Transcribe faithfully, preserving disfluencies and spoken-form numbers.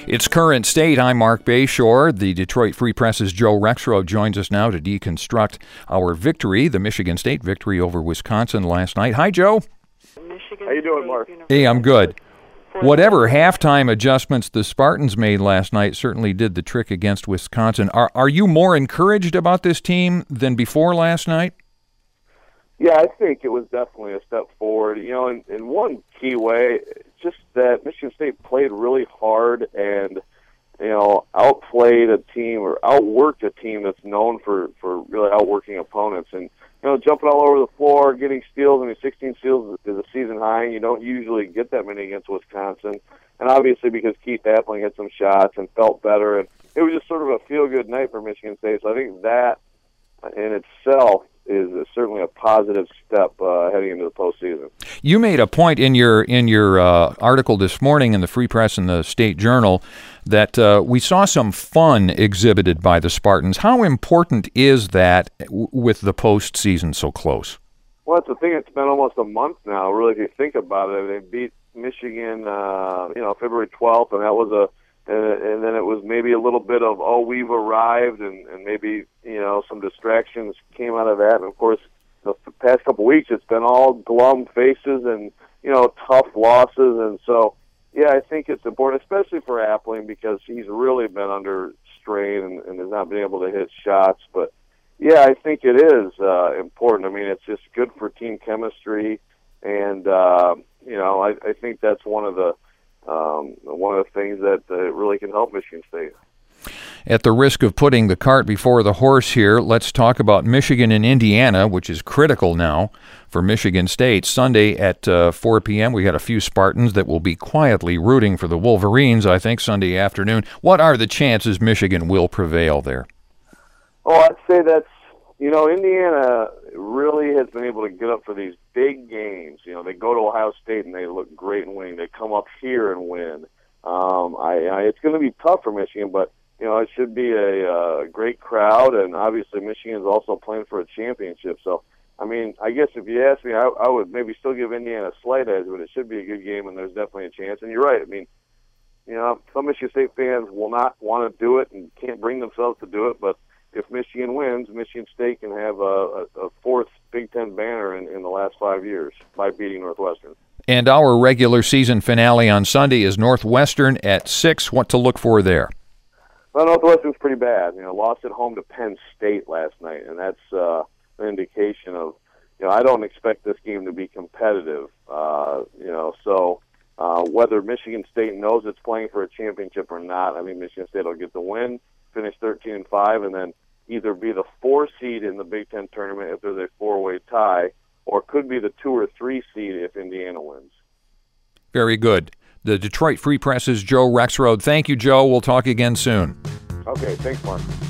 It's Current State. I'm Mark Bayshore. The Detroit Free Press's Joe Rexroad joins us now to deconstruct our victory, the Michigan State victory over Wisconsin last night. Hi, Joe. How you doing, Mark? Hey, I'm good. Whatever halftime adjustments the Spartans made last night certainly did the trick against Wisconsin. Are are you more encouraged about this team than before last night? Yeah, I think it was definitely a step forward. You know, in, in one key way, just that Michigan State played really hard and, you know, outplayed a team or outworked a team that's known for, for really outworking opponents. And, you know, jumping all over the floor, getting steals. I mean, sixteen steals is a season high, and you don't usually get that many against Wisconsin. And obviously because Keith Appling hit some shots and felt better. And it was just sort of a feel-good night for Michigan State. So I think that in itself is certainly a positive step uh, heading into the postseason. You made a point in your in your uh, article this morning in the Free Press and the State Journal that uh, we saw some fun exhibited by the Spartans. How important is that w- with the postseason so close? Well, it's the thing. It's been almost a month now, really, if you think about it. They beat Michigan, uh, you know, February twelfth, and that was a And, and then it was maybe a little bit of, oh, we've arrived, and, and maybe, you know, some distractions came out of that. And, of course, the past couple of weeks, it's been all glum faces and, you know, tough losses. And so, yeah, I think it's important, especially for Appling, because he's really been under strain and, and has not been able to hit shots. But, yeah, I think it is uh, important. I mean, it's just good for team chemistry. And, uh, you know, I, I think that's one of the Um, one of the things that uh, really can help Michigan State. At the risk of putting the cart before the horse here, let's talk about Michigan and Indiana, which is critical now for Michigan State. Sunday at uh, four p.m., we got a few Spartans that will be quietly rooting for the Wolverines, I think, Sunday afternoon. What are the chances Michigan will prevail there? Oh, I'd say that's, you know, Indiana really has been able to get up for these big games. You know, they go to Ohio State and they look great in winning. They come up here and win. Um, I, I, it's going to be tough for Michigan, but, you know, it should be a uh, great crowd, and obviously Michigan is also playing for a championship. So, I mean, I guess if you ask me, I, I would maybe still give Indiana a slight edge, but it should be a good game, and there's definitely a chance. And you're right. I mean, you know, some Michigan State fans will not want to do it and can't bring themselves to do it, but if Michigan wins, Michigan State can have a, a fourth Big Ten banner in, in the last five years by beating Northwestern. And our regular season finale on Sunday is Northwestern at six. What to look for there? Well, Northwestern's pretty bad. You know, lost at home to Penn State last night, and that's uh, an indication of, you know, I don't expect this game to be competitive. Uh, you know, so uh, whether Michigan State knows it's playing for a championship or not, I mean, Michigan State will get the win, finish thirteen and five, and then either be the four seed in the Big Ten tournament if there's a four-way tie, or could be the two or three seed if Indiana wins. Very good. The Detroit Free Press's Joe Rexroad. Thank you, Joe. We'll talk again soon. Okay, thanks, Mark.